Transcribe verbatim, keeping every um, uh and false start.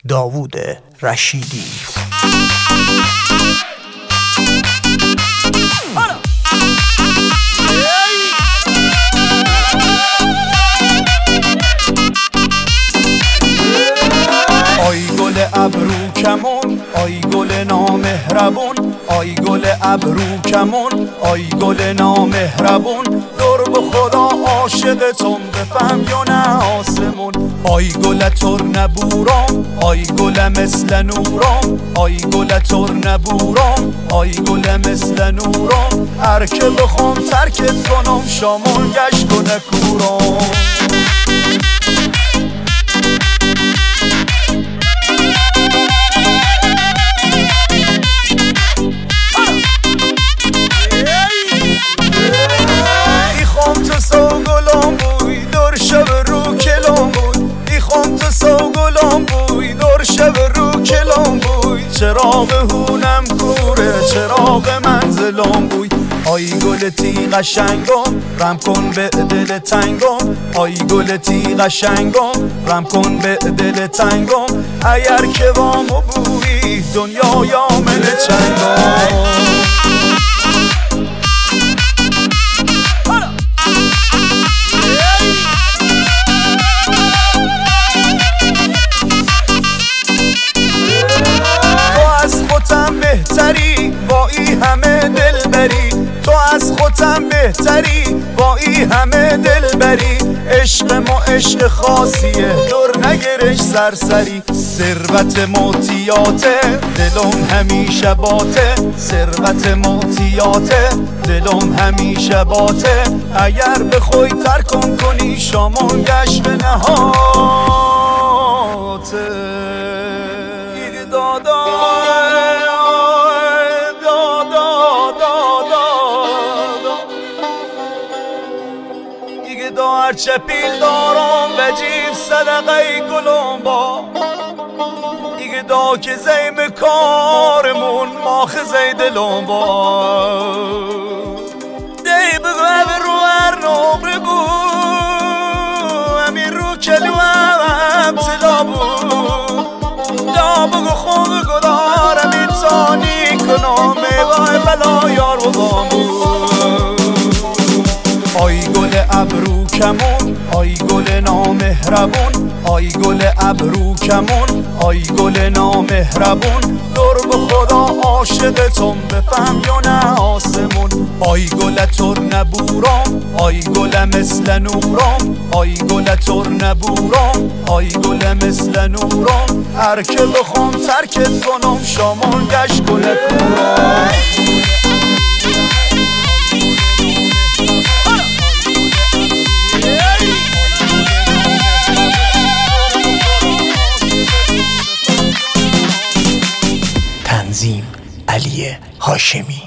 داوود رشیدی. آی گل ابرو کمون، آی گل نامهربون، آی گل ابرو کمون، آی گل نامهربون، دور به خدا عاشقتون بفهم یا نه آسمون. آی گل تر نبورم، آی گل مثل نورم، آی گل تر نبورم، آی گل مثل نورم، هر که بخوام ترکت کنم شامون گشت کنه کورم. چراغ هونم کوره، چراغ منزلم بوی. آی گل تی قشنگم، رم کن به دل تنگم، آی گل تی قشنگم، رم کن به دل تنگم، اگر که وامو بوی دنیا یا من چنگم. بهتری با ای همه دل بری، تو از خودم بهتری با ای همه دل بری. عشق ما عشق خاصیه دور نگرش سرسری، ثروت موتیاته دلم همیشه باته، ثروت موتیاته دلم همیشه باته، اگر بخوای ترکم کنی شامون گشت به نهاته. دادا هرچه پیل دارم و جیب صدقه گلم با، دیگه دا که زیم کارمون ماخذه دلم با. دی بگو او رو هر نمره بو، امیر رو کلو هم تلا بو، دا بگو خوب گدارم ایتانی کنم میوه بلا یار و بامو. آی گل ابرو کمون، آی گل نامهربون، آی گل ابرو کمون، آی گل نامهربون، دور به خدا عاشقتون بفهم یا نه آسمون. آی گل تر نبورم، آی گل مثل نورم، آی گل تر نبورم، آی گل مثل نورم، هر که بخوام ترکت کنم شامون گشت کنه کورم. تنظیم علی هاشمی.